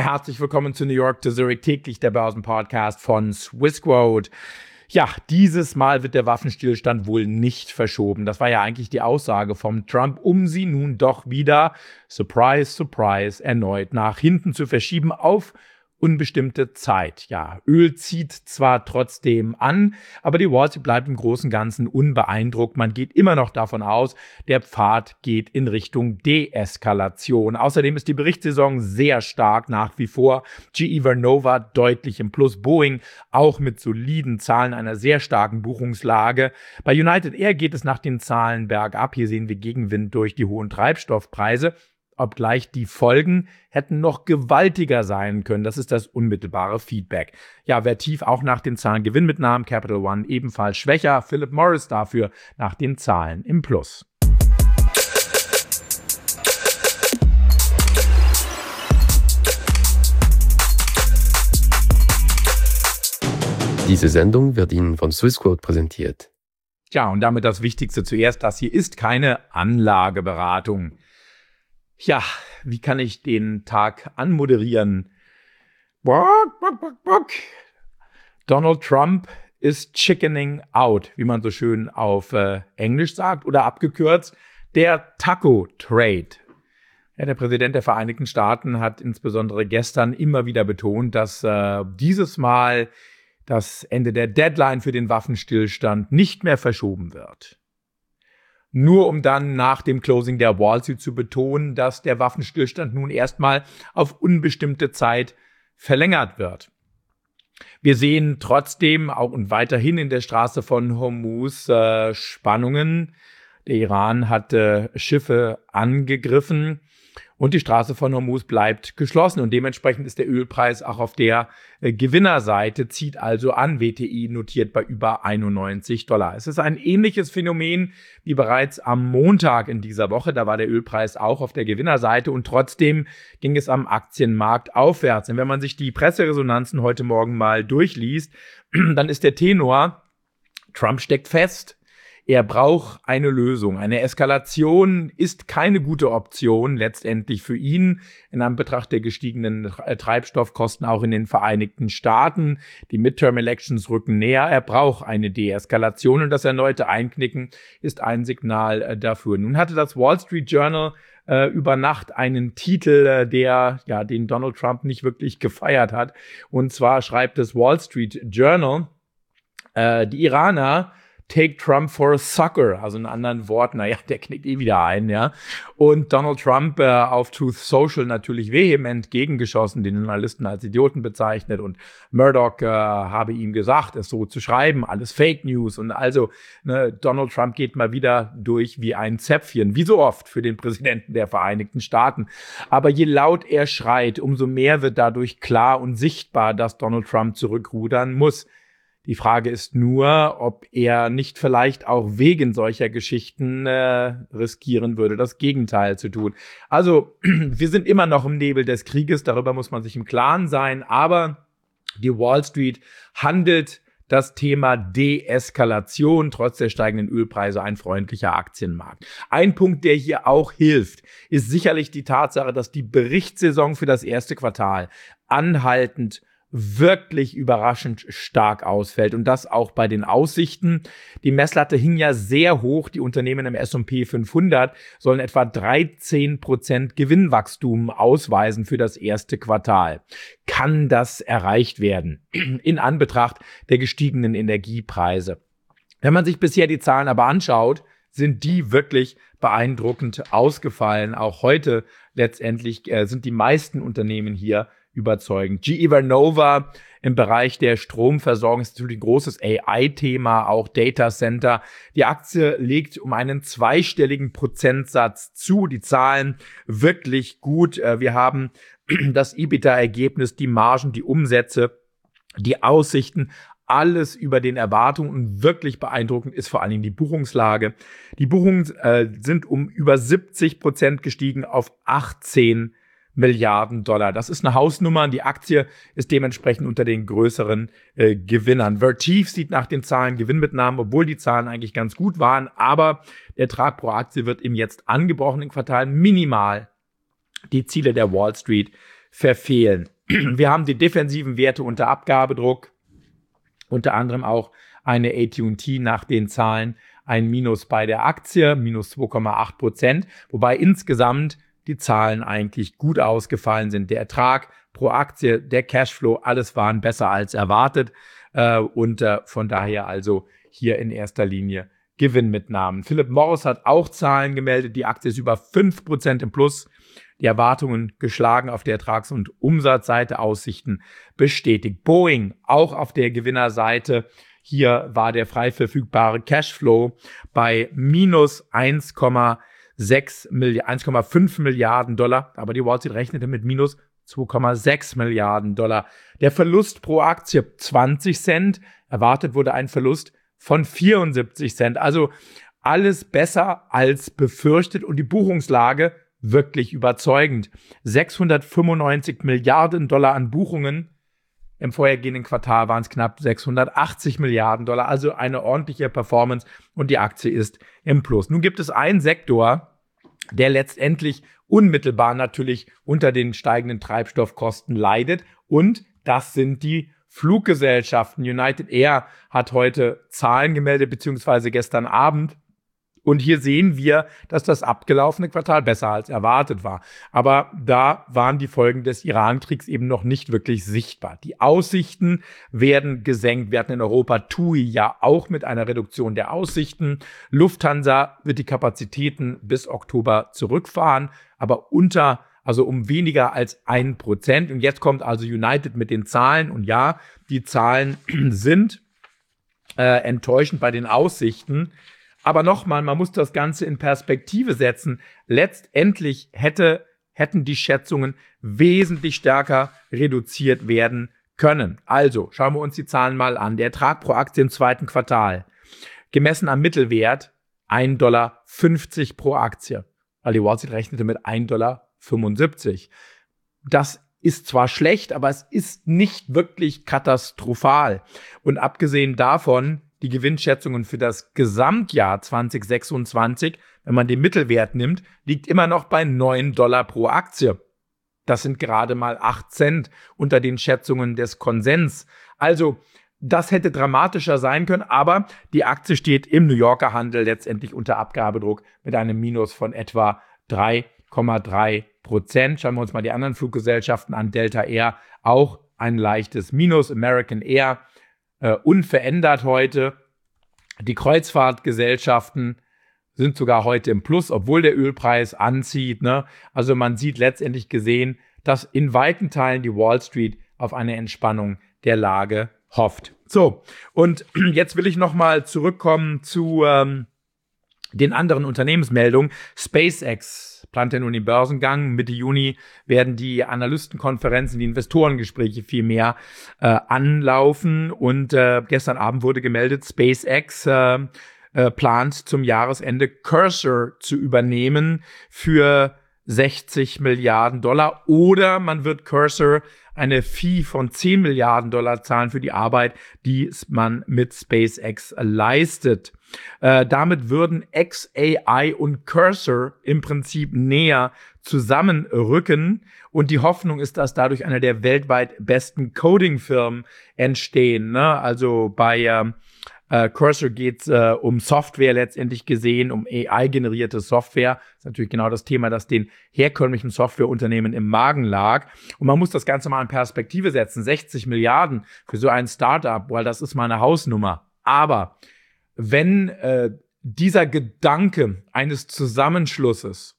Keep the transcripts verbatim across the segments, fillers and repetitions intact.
Herzlich willkommen zu New York to Zurich, täglich der Börsenpodcast von Swissquote. Ja, dieses Mal wird der Waffenstillstand wohl nicht verschoben. Das war ja eigentlich die Aussage von Trump, um sie nun doch wieder, surprise, surprise, erneut nach hinten zu verschieben auf unbestimmte Zeit. Ja, Öl zieht zwar trotzdem an, aber die Wall Street bleibt im Großen und Ganzen unbeeindruckt. Man geht immer noch davon aus, der Pfad geht in Richtung Deeskalation. Außerdem ist die Berichtssaison sehr stark nach wie vor. G E Vernova deutlich im Plus, Boeing auch mit soliden Zahlen einer sehr starken Buchungslage. Bei United Air geht es nach den Zahlen bergab. Hier sehen wir Gegenwind durch die hohen Treibstoffpreise. Obgleich die Folgen hätten noch gewaltiger sein können. Das ist das unmittelbare Feedback. Ja, wer tief auch nach den Zahlen Gewinnmitnahmen, Capital One ebenfalls schwächer, Philip Morris dafür nach den Zahlen im Plus. Diese Sendung wird Ihnen von Swissquote präsentiert. Ja, und damit das Wichtigste zuerst. Das hier ist keine Anlageberatung. Ja, wie kann ich den Tag anmoderieren? Bock, bock, bock, bock. Donald Trump ist chickening out, wie man so schön auf äh, Englisch sagt, oder abgekürzt, der Taco-Trade. Ja, der Präsident der Vereinigten Staaten hat insbesondere gestern immer wieder betont, dass äh, dieses Mal das Ende der Deadline für den Waffenstillstand nicht mehr verschoben wird. Nur um dann nach dem Closing der Wall Street zu betonen, dass der Waffenstillstand nun erstmal auf unbestimmte Zeit verlängert wird. Wir sehen trotzdem auch und weiterhin in der Straße von Hormuz äh, Spannungen. Der Iran hat äh, Schiffe angegriffen und die Straße von Hormuz bleibt geschlossen. Und dementsprechend ist der Ölpreis auch auf der äh, Gewinnerseite, zieht also an. W T I notiert bei über einundneunzig Dollar. Es ist ein ähnliches Phänomen wie bereits am Montag in dieser Woche. Da war der Ölpreis auch auf der Gewinnerseite und trotzdem ging es am Aktienmarkt aufwärts. Und wenn man sich die Presseresonanzen heute Morgen mal durchliest, dann ist der Tenor, Trump steckt fest. Er braucht eine Lösung. Eine Eskalation ist keine gute Option letztendlich für ihn in Anbetracht der gestiegenen Treibstoffkosten auch in den Vereinigten Staaten. Die Midterm-Elections rücken näher. Er braucht eine Deeskalation und das erneute Einknicken ist ein Signal dafür. Nun hatte das Wall Street Journal äh, über Nacht einen Titel, äh, der ja den Donald Trump nicht wirklich gefeiert hat. Und zwar schreibt das Wall Street Journal, äh, die Iraner take Trump for a sucker, also in anderen Worten, naja, der knickt eh wieder ein, ja. Und Donald Trump äh, auf Truth Social natürlich vehement gegengeschossen, den Journalisten als Idioten bezeichnet und Murdoch äh, habe ihm gesagt, es so zu schreiben, alles Fake News und also ne, Donald Trump geht mal wieder durch wie ein Zäpfchen, wie so oft für den Präsidenten der Vereinigten Staaten. Aber je laut er schreit, umso mehr wird dadurch klar und sichtbar, dass Donald Trump zurückrudern muss. Die Frage ist nur, ob er nicht vielleicht auch wegen solcher Geschichten äh, riskieren würde, das Gegenteil zu tun. Also, wir sind immer noch im Nebel des Krieges, darüber muss man sich im Klaren sein, aber die Wall Street handelt das Thema Deeskalation, trotz der steigenden Ölpreise, ein freundlicher Aktienmarkt. Ein Punkt, der hier auch hilft, ist sicherlich die Tatsache, dass die Berichtssaison für das erste Quartal anhaltend wirklich überraschend stark ausfällt und das auch bei den Aussichten. Die Messlatte hing ja sehr hoch. Die Unternehmen im S und P fünfhundert sollen etwa dreizehn Prozent Gewinnwachstum ausweisen für das erste Quartal. Kann das erreicht werden in Anbetracht der gestiegenen Energiepreise? Wenn man sich bisher die Zahlen aber anschaut, sind die wirklich beeindruckend ausgefallen. Auch heute letztendlich äh, sind die meisten Unternehmen hier überzeugend. G E Vernova im Bereich der Stromversorgung ist natürlich ein großes A I-Thema, auch Data Center. Die Aktie legt um einen zweistelligen Prozentsatz zu. Die Zahlen wirklich gut. Wir haben das EBITDA-Ergebnis, die Margen, die Umsätze, die Aussichten, alles über den Erwartungen und wirklich beeindruckend ist vor allen Dingen die Buchungslage. Die Buchungen äh, sind um über siebzig Prozent gestiegen auf achtzehn Milliarden Dollar. Das ist eine Hausnummer. Die Aktie ist dementsprechend unter den größeren äh, Gewinnern. Vertiv sieht nach den Zahlen Gewinnmitnahmen, obwohl die Zahlen eigentlich ganz gut waren, aber der Ertrag pro Aktie wird im jetzt angebrochenen Quartal minimal die Ziele der Wall Street verfehlen. Wir haben die defensiven Werte unter Abgabedruck, unter anderem auch eine A T und T nach den Zahlen, ein Minus bei der Aktie, minus zwei Komma acht Prozent, wobei insgesamt die Zahlen eigentlich gut ausgefallen sind. Der Ertrag pro Aktie, der Cashflow, alles waren besser als erwartet äh, und äh, von daher also hier in erster Linie Gewinnmitnahmen. Philip Morris hat auch Zahlen gemeldet, die Aktie ist über fünf Prozent im Plus, die Erwartungen geschlagen auf der Ertrags- und Umsatzseite, Aussichten bestätigt. Boeing auch auf der Gewinnerseite. Hier war der frei verfügbare Cashflow bei minus eins Komma fünf Milliarden Dollar, aber die Wall Street rechnete mit minus zwei Komma sechs Milliarden Dollar. Der Verlust pro Aktie zwanzig Cent, erwartet wurde ein Verlust von vierundsiebzig Cent. Also alles besser als befürchtet und die Buchungslage wirklich überzeugend. sechshundertfünfundneunzig Milliarden Dollar an Buchungen. Im vorhergehenden Quartal waren es knapp sechshundertachtzig Milliarden Dollar, also eine ordentliche Performance und die Aktie ist im Plus. Nun gibt es einen Sektor, der letztendlich unmittelbar natürlich unter den steigenden Treibstoffkosten leidet und das sind die Fluggesellschaften. United Air hat heute Zahlen gemeldet, beziehungsweise gestern Abend. Und hier sehen wir, dass das abgelaufene Quartal besser als erwartet war. Aber da waren die Folgen des Iran-Kriegs eben noch nicht wirklich sichtbar. Die Aussichten werden gesenkt. Wir hatten in Europa T U I ja auch mit einer Reduktion der Aussichten. Lufthansa wird die Kapazitäten bis Oktober zurückfahren, aber unter, also um weniger als ein Prozent. Und jetzt kommt also United mit den Zahlen. Und ja, die Zahlen sind äh, enttäuschend bei den Aussichten. Aber nochmal, man muss das Ganze in Perspektive setzen. Letztendlich hätte, hätten die Schätzungen wesentlich stärker reduziert werden können. Also, schauen wir uns die Zahlen mal an. Der Ertrag pro Aktie im zweiten Quartal, gemessen am Mittelwert, ein Dollar fünfzig pro Aktie. Weil die Wall Street rechnete mit ein Dollar fünfundsiebzig. Das ist zwar schlecht, aber es ist nicht wirklich katastrophal. Und abgesehen davon, die Gewinnschätzungen für das Gesamtjahr zwanzig sechsundzwanzig, wenn man den Mittelwert nimmt, liegt immer noch bei neun Dollar pro Aktie. Das sind gerade mal acht Cent unter den Schätzungen des Konsens. Also, das hätte dramatischer sein können, aber die Aktie steht im New Yorker Handel letztendlich unter Abgabedruck mit einem Minus von etwa drei Komma drei Prozent. Schauen wir uns mal die anderen Fluggesellschaften an. Delta Air auch ein leichtes Minus. American Air Uh, unverändert heute. Die Kreuzfahrtgesellschaften sind sogar heute im Plus, obwohl der Ölpreis anzieht. Ne? Also man sieht letztendlich gesehen, dass in weiten Teilen die Wall Street auf eine Entspannung der Lage hofft. So, und jetzt will ich nochmal zurückkommen zu ähm, den anderen Unternehmensmeldungen. SpaceX plant ja nun den Börsengang. Mitte Juni werden die Analystenkonferenzen, die Investorengespräche viel mehr äh, anlaufen. Und äh, gestern Abend wurde gemeldet, SpaceX äh, äh, plant zum Jahresende Cursor zu übernehmen für sechzig Milliarden Dollar. Oder man wird Cursor eine Fee von zehn Milliarden Dollar zahlen für die Arbeit, die man mit SpaceX leistet. Äh, damit würden X A I und Cursor im Prinzip näher zusammenrücken und die Hoffnung ist, dass dadurch eine der weltweit besten Coding-Firmen entstehen. Ne? Also bei ähm, äh, Cursor geht es äh, um Software letztendlich gesehen, um A I-generierte Software. Das ist natürlich genau das Thema, das den herkömmlichen Softwareunternehmen im Magen lag. Und man muss das Ganze mal in Perspektive setzen. sechzig Milliarden für so ein Startup, weil das ist mal eine Hausnummer. Aber wenn äh, dieser Gedanke eines Zusammenschlusses,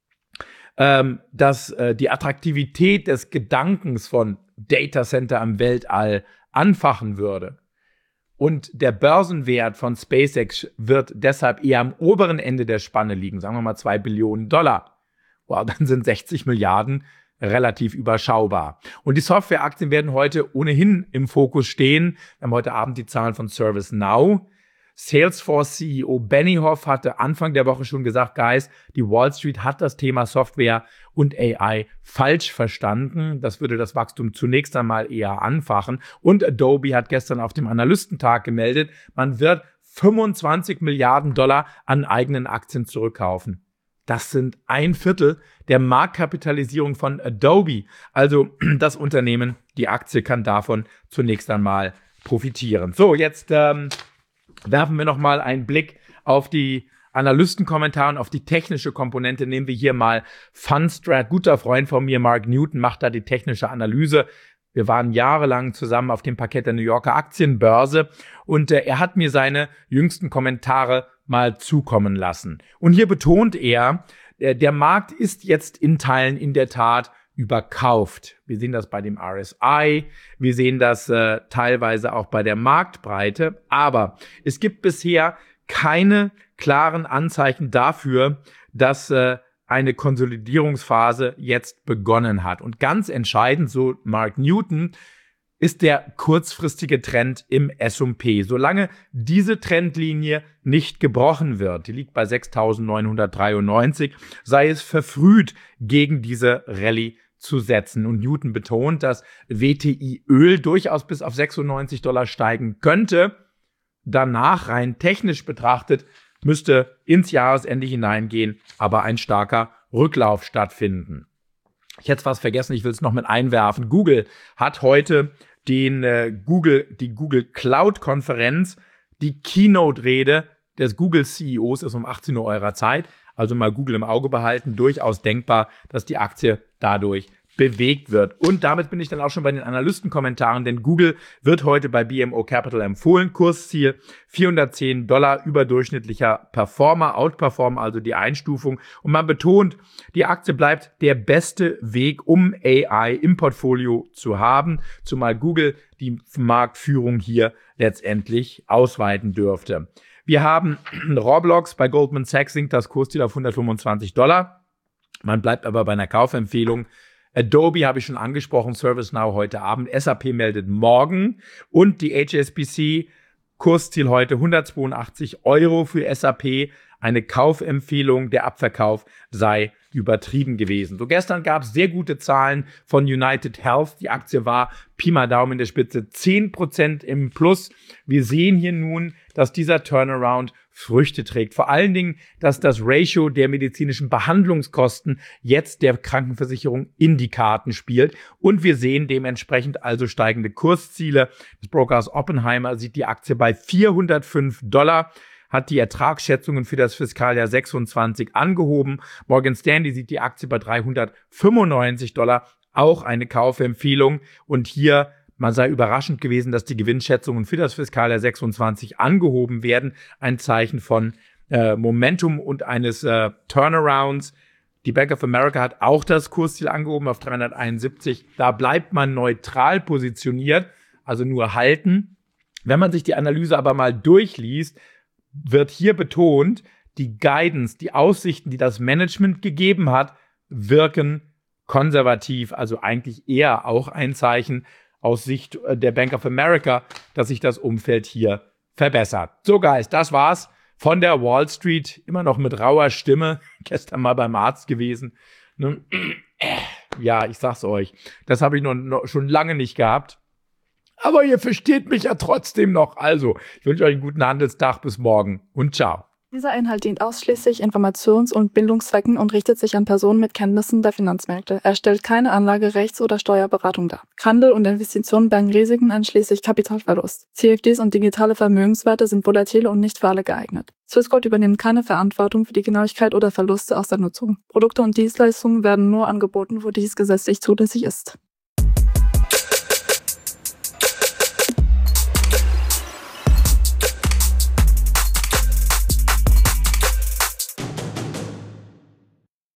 ähm, dass äh, die Attraktivität des Gedankens von Datacenter im Weltall anfachen würde und der Börsenwert von SpaceX wird deshalb eher am oberen Ende der Spanne liegen, sagen wir mal zwei Billionen Dollar, wow, dann sind sechzig Milliarden relativ überschaubar. Und die Softwareaktien werden heute ohnehin im Fokus stehen. Wir haben heute Abend die Zahlen von ServiceNow. Salesforce-C E O Benioff hatte Anfang der Woche schon gesagt, Guys, die Wall Street hat das Thema Software und A I falsch verstanden. Das würde das Wachstum zunächst einmal eher anfachen. Und Adobe hat gestern auf dem Analystentag gemeldet, man wird fünfundzwanzig Milliarden Dollar an eigenen Aktien zurückkaufen. Das sind ein Viertel der Marktkapitalisierung von Adobe. Also das Unternehmen, die Aktie kann davon zunächst einmal profitieren. So, jetzt ähm, werfen wir noch mal einen Blick auf die Analystenkommentare und auf die technische Komponente. Nehmen wir hier mal Fundstrat. Guter Freund von mir, Mark Newton, macht da die technische Analyse. Wir waren jahrelang zusammen auf dem Parkett der New Yorker Aktienbörse und äh, er hat mir seine jüngsten Kommentare mal zukommen lassen. Und hier betont er, der, der Markt ist jetzt in Teilen in der Tat überkauft. Wir sehen das bei dem R S I, wir sehen das äh, teilweise auch bei der Marktbreite, aber es gibt bisher keine klaren Anzeichen dafür, dass äh, eine Konsolidierungsphase jetzt begonnen hat. Und ganz entscheidend, so Mark Newton, ist der kurzfristige Trend im S und P. Solange diese Trendlinie nicht gebrochen wird, die liegt bei sechstausendneunhundertdreiundneunzig, sei es verfrüht, gegen diese Rallye zu setzen. Und Newton betont, dass W T I-Öl durchaus bis auf sechsundneunzig Dollar steigen könnte. Danach, rein technisch betrachtet, müsste ins Jahresende hineingehen, aber ein starker Rücklauf stattfinden. Ich hätte was vergessen, ich will es noch mit einwerfen. Google hat heute den äh, Google, die Google Cloud-Konferenz, die Keynote-Rede des Google-C E Os ist um achtzehn Uhr eurer Zeit. Also mal Google im Auge behalten. Durchaus denkbar, dass die Aktie dadurch bewegt wird. Und damit bin ich dann auch schon bei den Analystenkommentaren, denn Google wird heute bei B M O Capital empfohlen. Kursziel vierhundertzehn Dollar, überdurchschnittlicher Performer, Outperformer, also die Einstufung. Und man betont, die Aktie bleibt der beste Weg, um A I im Portfolio zu haben, zumal Google die Marktführung hier letztendlich ausweiten dürfte. Wir haben Roblox, bei Goldman Sachs sinkt das Kursziel auf hundertfünfundzwanzig Dollar. Man bleibt aber bei einer Kaufempfehlung. Adobe habe ich schon angesprochen, ServiceNow heute Abend, S A P meldet morgen und die H S B C Kursziel heute hundertzweiundachtzig Euro für S A P. Eine Kaufempfehlung, der Abverkauf sei übertrieben gewesen. So gestern gab es sehr gute Zahlen von United Health. Die Aktie war Pi mal Daumen in der Spitze zehn Prozent im Plus. Wir sehen hier nun, dass dieser Turnaround Früchte trägt. Vor allen Dingen, dass das Ratio der medizinischen Behandlungskosten jetzt der Krankenversicherung in die Karten spielt. Und wir sehen dementsprechend also steigende Kursziele. Das Brokers Oppenheimer sieht die Aktie bei vierhundertfünf Dollar. Hat die Ertragsschätzungen für das Fiskaljahr sechsundzwanzig angehoben. Morgan Stanley sieht die Aktie bei dreihundertfünfundneunzig Dollar, auch eine Kaufempfehlung. Und hier, man sei überraschend gewesen, dass die Gewinnschätzungen für das Fiskaljahr sechsundzwanzig angehoben werden. Ein Zeichen von äh, Momentum und eines äh, Turnarounds. Die Bank of America hat auch das Kursziel angehoben auf dreihunderteinundsiebzig. Da bleibt man neutral positioniert, also nur halten. Wenn man sich die Analyse aber mal durchliest, wird hier betont, die Guidance, die Aussichten, die das Management gegeben hat, wirken konservativ, also eigentlich eher auch ein Zeichen aus Sicht der Bank of America, dass sich das Umfeld hier verbessert. So Guys, das war's von der Wall Street, immer noch mit rauer Stimme, gestern mal beim Arzt gewesen. Ja, ich sag's euch, das habe ich noch, noch schon lange nicht gehabt. Aber ihr versteht mich ja trotzdem noch. Also, ich wünsche euch einen guten Handelstag. Bis morgen und ciao. Dieser Inhalt dient ausschließlich Informations- und Bildungszwecken und richtet sich an Personen mit Kenntnissen der Finanzmärkte. Er stellt keine Anlage-, Rechts- oder Steuerberatung dar. Handel und Investitionen bergen Risiken einschließlich Kapitalverlust. C F Ds und digitale Vermögenswerte sind volatile und nicht für alle geeignet. Swissquote übernimmt keine Verantwortung für die Genauigkeit oder Verluste aus der Nutzung. Produkte und Dienstleistungen werden nur angeboten, wo dies gesetzlich zulässig ist.